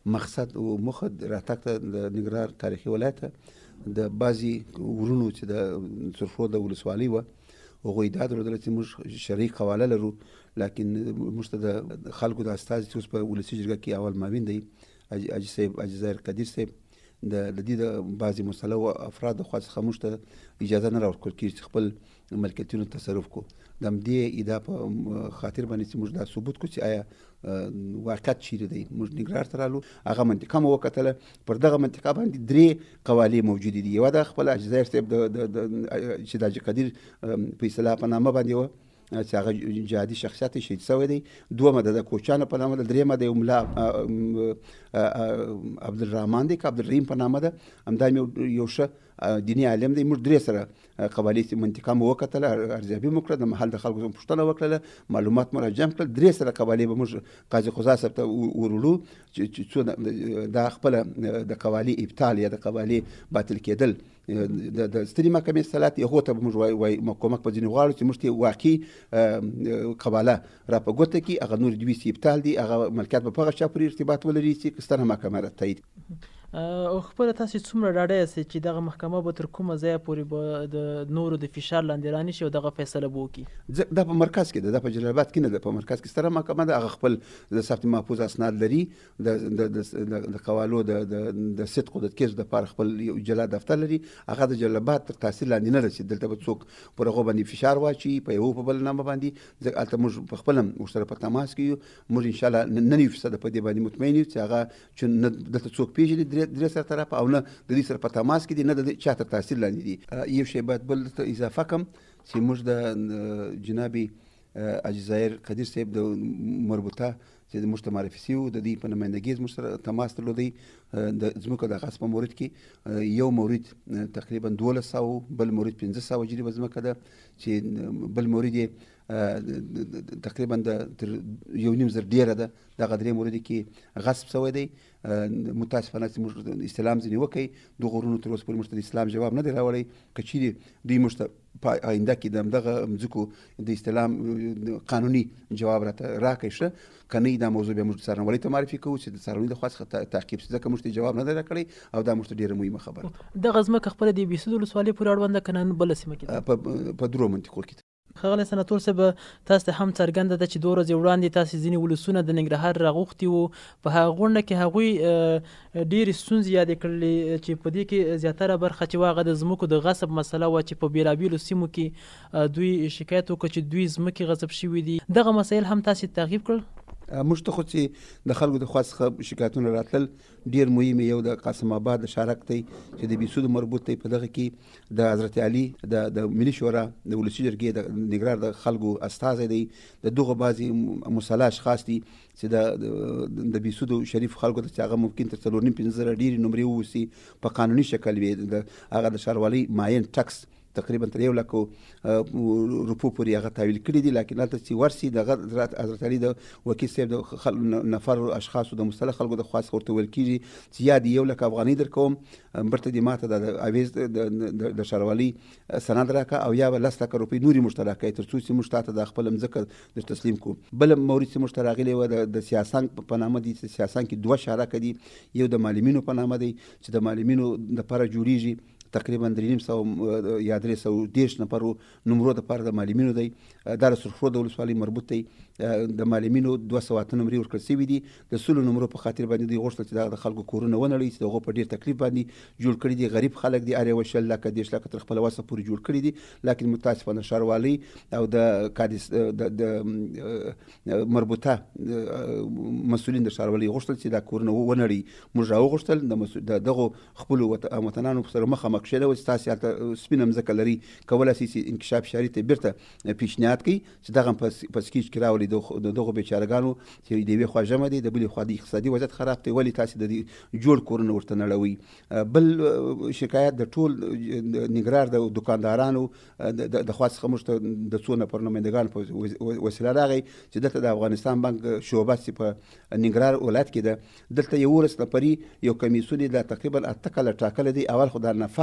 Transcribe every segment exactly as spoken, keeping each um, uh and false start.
مقصد او موخه راتګ ته د ننګرهار تاریخي ولایت ته د بعضې ورونو چې د سرخرو د ولسوالۍ وه هغوی دا درلودله چې موږ شرعي قواله لرو، لکن موږ ته د خلکو د استازي چې اوس په ولسي جرګه کې اول معاون دی حاجي صاحب حاجي ظاهر قدیر صاحب د دې د بعضې مسلو افرادو خوا څخه موږ ته اجازه نه راورکول کېږي چې خپل ملکیتونو تصرف کړو. د همدې ادعا په خاطر باندې چې موږ دا ثبوت کړو چې آیا واقعیت چیرې دی. موږ ننګرهار ته رالو، هغه منطقه مو وکتله، پر دغه منطقه باندې درې قوالې موجودې دي. یوه د خپل حاجي ظاهر صاحب چې د حاجي قدیر په اصطلاح په نامه باندې وه چې هغه جهادي شخصیت شهید شوی دی. دومه د کوچانو په نامه ده. درېیمه د یو ملا عبدالرحمن دی که عبدالرحیم په نامه ده، همدا یو ښه دیني عالم دی. موږ درې سره قبالې منطقه مو وکتله، ارزیابي مو کړه، د محل د خلکو پوښتنه وکړله، معلومات مو راجمع کړل. درې سره قبالې به موږ قاضي خدا صاحب ته ورولو چې څو دا خپله د قوالې ابطال یا د قوالې باطل کېدل د سترې محکمې اصطلاحات هغو ته به موږ وایو کومک په ځینې غواړو چې موږ ته واقعي قباله را په ګوته کړي، هغه نور دوی چې ابطال دي هغه ملکیت به په هغه چا پورې ارتباط ولري چې ستره محکمه را تایید. او خپله تاسې څومره ډاډه یاستئ چې دغه محکمه به تر کومه ځایه پورې به د نورو د فشار لاندې رانشي او دغه فیصله به وکړي؟ دا په مرکز کې ده، دا په جلال آباد کې نه ده، په مرکز کې ستره محکمه ده. هغه خپل د ثبت محفوظ اسناد لري، د قوالو د صدق او د کیسو دپاره خپل یو جلا دفتر لري. هغه د جلال آباد تر تاثیر لاندې نه ده چې دلته به څوک پر هغو باندې فشار واچوي په یو په بل نامه باندې. ځکه هلته موږ په خپله ورسره په تماس کې یو. موږ انشاءالله نه یو فیصده په دې باندې مطمئن یو چې هغه چې نه دلته څوک پېژني درې سره طرفه او نه د دې سره په تماس کې دي، نه د چا تر تاثیر لاندې دي. یو شی باید بل ته اضافه کړم چې موږ د جناب حاجي ظاهر قدیر صاحب د مربوطه چې موږ ته معرفي شوي وو، د دوی په نمایندګي زموږ سره تماس درلودی. د ځمکو د غصب په مورد کې یو مورد تقریبا دولس سوه، بل مورد پنځه سوه جریبه ځمکه ده، چې بل مورد یې تقریبا د تر یو نیم زر ډېره ده. دغه درې مورد کې غصب شوی دی. متاسفانه چې موږ استلام ځینې وکړئ، دغو غرونو تر اوسه پورې موږ ته د اسلام جواب نه دی راوړی. که چیرې دوی موږ ته په آینده کې د همدغه ځمکو د استلام قانوني جواب راته راکړئ ښه، که نه دا موضوع بیا موږ څارنوالۍ ته معرفي کوو چې د څارنوالۍ د خوا څخه تعقیب شي، ځکه موږ ته جواب نه دی راکړی او دا موږ ته ډېره مهمه خبره. دغه ځمکه خپله د بېسود ولسوالۍ پورې اړونده که نه بله سیمه کې ده؟ په درو منطقو کې. ښاغلی سناتور صاحب، تاسو ته هم څرګنده ده چې دوه ورځې وړاندې تاسې ځینې ولسونه د ننګرهار راغوښتي وو. په هغه غونډه کې هغوی ډېرې ستونزې یادې کړلې چې په دې کې زیاتره برخه چې وه هغه د ځمکو د غصب مسله وه، چې په بېلابېلو سیمو کې دوی شکایت وکړ چې دوی ځمکې غصب شوي دي. دغه مسایل هم تاسې تعقیب کړل؟ موږ ته خو چې د خلکو د خوا څخه شکایتونه راتلل ډېر مهم. یو د قاسم آباد د شارک دی چې د بېسودو مربوط دی، په دغه کې د حضرت علي د ملي شورا د ولسي جرګې د ننګرهار د خلکو استازی دی. د دغو بعضې مسله اشخاص دي چې د بېسودو شریف خلکو ته چې هغه ممکن تر څلور نیم پنځه زره ډېرې نمرې ووسي په قانوني شکل وي. هغه د ښاروالۍ معین ټکس تقریبا تر یو لکو روپو پورې هغه تحویل کړي دي، لکن هلته چې ورسي د حضرت علي د وکیل صاحب د نفر اشخاصو د مستحق خلکو د خوا څخه ورته ویل کېږي چې یا د یو لک افغانۍ درکوم، برته دې ماته د اویز د ښاروالۍ سند راکړه، او یا به لس لکه روپۍ نورې موږ ته راکړئ تر څو چې موږ تاته د خپله مځکه در تسلیم کړو. بل مورد چې موږ ته راغلی وه د سیاسنګ په نامه دی. سیاسنګ کې دوه شارکه دي، یو د معلمینو په نامه دی چې د معلمینو دپاره جوړیږي، تقریبا درې نیم سوه یا درې سوه دېرش نفرو نمرو دپاره د معلمینو دی. دا د سرخرو د ولسوالۍ مربوط دی. د معلمینو دوه سوه اته نمرې ورکړل سوي دي. د سلو نمرو په خاطر باندې دوی غوښتل چې دغه د خلکو کورونه ونړوي چې د هغو په ډېر تکلیف باندې جوړ کړي دي. غریب خلک دي، هر یوه شل لکه دېرش لکه تر خپله وسه پورې جوړ کړي دي. لکن متاسفانه ښاروالۍ او د کادس د مربوطه مسؤلین د ښاروالۍ غوښتل چې دا کورونه ونړوي. موږ راوغوښتل د دغو خپلو وطنانو سره مخامخ کښېنوئ چې تاسې هلته سپینه مځکه لري، کولی شئ چې انکشاف شهري ته بیرته پیشنهاد کړئ چې دغه هم په سکیچ کې راولي د دغو بیچارهګانو چې د یوې خوا ژمی دی، د بلې خوا د اقتصادي وضعیت خراب دی، ولې تاسې د جوړ کورونه ورته نړوئ. بل شکایت د ټول ننګرهار د دوکاندارانو د خوا څخه موږ ته د څو نفر نمایندګانو په وسیله راغی چې دلته د افغانستان بانک شعبه چې په ننګرهار ولایت کې ده، دلته یولس نفري یو کمیسیون یې د تقریبا اته کاله ټاکلی دی. اول خو دا نفاذ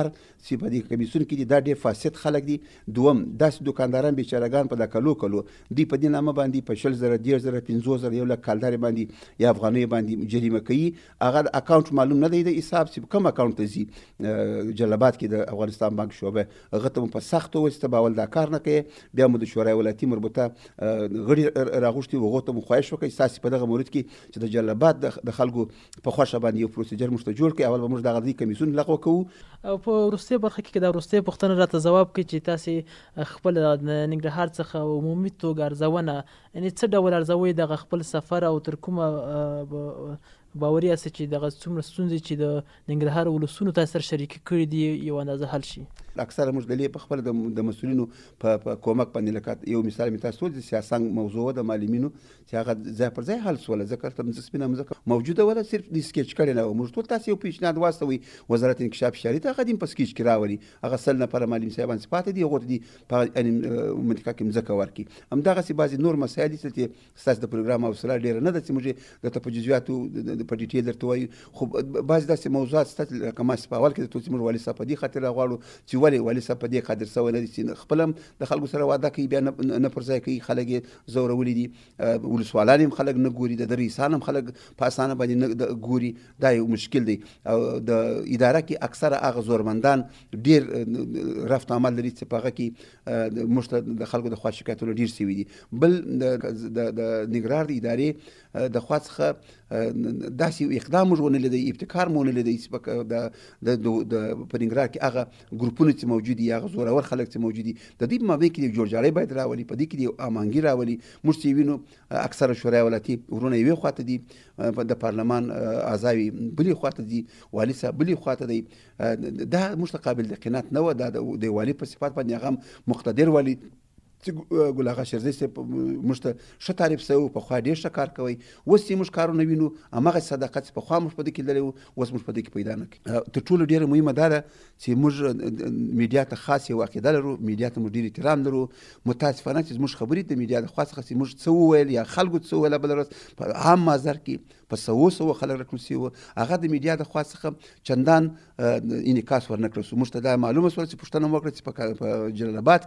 نفر چې په دې کمیسیون کې دي دا ډېر فاسد خلک دي. دوم داسې دوکانداران بیچارهګان په دا کلو کلو دوی په دې نامه باندې په شل زره دېرش زره پنځوس زره یو لک کالدارې باندې یا افغانیو باندې جریمه کوي. هغه د اکاونټ معلوم نه دی د حساب چې کوم اکاونټ ته ځي جلالاباد کې د افغانستان بانک شعبه هغه ته مو په سختو وسیته باول دا کار نه کوي. بیا مو د شورای ولایتي مربوطه غړي راغوښتي هغو ته مو خواهش وکړئ ستاسې په دغه مورد کې چې د جلالاباد د خلکو په خوښه باندې یو پروسیجر موږ ته جوړ کړي. اول به موږ دغه دې کمیسیون لغوه کوو. او په وروستۍ برخه کې دا وروستۍ پوښتنه راته ځواب کړي چې تاسې خپل د ننګرهار څخه عمومي توګه ارزونه یعنې څه ډول ارزوئ دغه خپل سفر او تر کومه باوري یاست چې دغه څومره ستونزې چې د ننګرهار ولسونو تاسو سره شریکې کړي دي یو اندازه حل شي؟ اکثره موږ ډلې په خپله د مسؤلینو په کومک باندې لکه یو مثال مې تاسو وویل د سیاسنګ موضوع د معلمینو چې هغه ځای پر ځای حل سوله ځکه ته سپینه مځکه موجوده وله صرف د سکیچ کړې نه وه. موږ ټول تاسې یو پیشنهاد واستوئ وزارت انکشاف شهري ته هغه دې په سکیچ کې راولي. هغه سل نفره معلم صاحبان چې پاتې دي هغو ته دې په منطقه کې مځکه ورکړي. همدغسې بعضې نور مسایل دي چې ستاسو د پروګرام حوصله ډېره نه ده چې موږ درته په جزیاتو په ډیټیل درته وایو. خو بعضې داسې موضوعات شته لکه ما چې په اول کې درته چې موږ والي صاحب په دې خاطر راغواړو چې ولې والي صاحب په دې قادر شوی نه دي چې خپله هم د خلکو سره واده کوي بیا نه پر ځای کوي. خلک یې زورولي دي. ولسوالان هم خلک نه ګوري. د ده رئیسان هم خلک په اسانه باندې نه ګوري. دا یو مشکل دی. او د اداره کې اکثره هغه زورمندان ډېر رفت عمل لري چې په هغه کې موږ ته د خلکو د خوا شکایتونه ډېر سوي دي. بل د ننګرهار د ادارې د خوا څخه داسې یو اقدام موږ ونه لیدی، ابتکار مو ونه لیدی چې په ننګرهار کې هغه ګروپونه چې موجود دي، هغه زورور خلک چې موجود دي، د دوی په مابین کې یو جوړجاړی باید راولي، په دې کې یو امانګي راولي. موږ چې وینو اکثره شورای ولایتي ورونه یوې خواته دي، د پارلمان اعضاوې بلې خواته دي، والي صاحب بلې خواته دی. دا موږ ته قابل د قناعت نه وه. دا د والي په صفات باندې هغه مقتدر والي چې ګل اغا شیرزی صاحب موږ ته ښه تعریف سوی و، پخوا ډېر ښه کار کوئ. اوس چې موږ کارونه وینو هماغه صداقت چې پخوا موږ په دې کې لرلی و اوس موږ په دې کې پیدا نه کوي. تر ټولو ډېره مهمه دا ده چې موږ میډیا ته خاص یو عقیده لرو، میډیا ته موږ ډېر احترام لرو. متاسفانه چې زموږ خبرې د میډیا د خوا څخه چې موږ څه وویل یا خلکو څه وویل بله ورځ په عام مازر کې په سوو سوو خلک راټول سوي وو، هغه د میډیا د خوا څخه چندان انعکاس ورنه کړل سو. موږ ته دا معلومه شوله چې پوښتنه مو وکړه چې په جلال آباد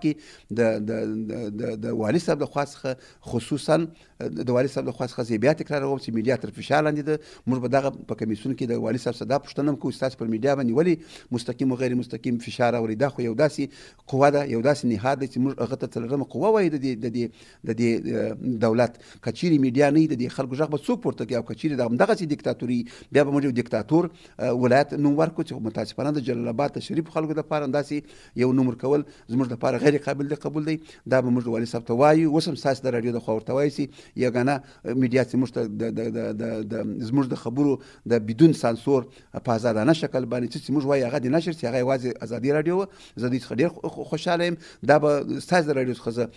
کې د والي صاحب د خوا څخه خصوصا د والي صاحب د خوا څخه زه بیا تکراروم چې میډیا تر فشار لاندې ده. موږ به دغه په کمیسیون کې د والي صاحب څخه دا پوښتنه هم کوو چې تاسو پر میډیا باندې ولې مستقیم او غیر مستقیم فشار راوړئ؟ دا خو یو داسې قوه ده، یو داسې نهاد دی چې موږ هغه ته څلورمه قوه وایو د دې د دې دولت. که چیرې میډیا نه وي د دې خلکو غږ به څوک پورته کوي؟ او که چیرې د همدغسې دیکتاتوري بیا به موږ یو دیکتاتور ولایت نوم ورکړو چې متاسفانه د جلال آباد د شریفو خلکو دپاره همداسې یو نوم ورکول زموږ دپاره غیر قابل د قبول دی. دا به موږ د والي صاحب ته وایو. اوس هم ستاسې د راډیو د خوا ورته وایو چې یګانه میډیا چې موږ ته زموږ د خبرو د بدون سانسور په ازادانه شکل باندې چې موږ وایو هغه دې نشر چې هغه یوازې ازادي راډیو وه. زه دوی څخه ډېر خوشحاله یم. دا به ستاسې د راډیو څخه زه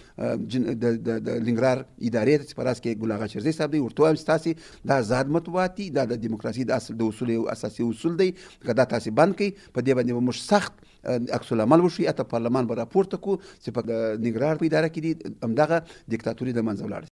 د ننګرهار ادارې ته چې په راس کې ګل اغا شیرزی صاحب دی ورته وایم چې تاسې دا آزاد مطبوعات دي، دا د دیموکراسي د اصل د اصول یو اساسي اصول دی. که دا تاسې بند کړئ په دې باندې به موږ سخت عکس العمل وشي. حتی پارلمان به راپورته کړو چې په ننګرهار په اداره کې دي همدغه دیکتاتوري د منځه ولاړه.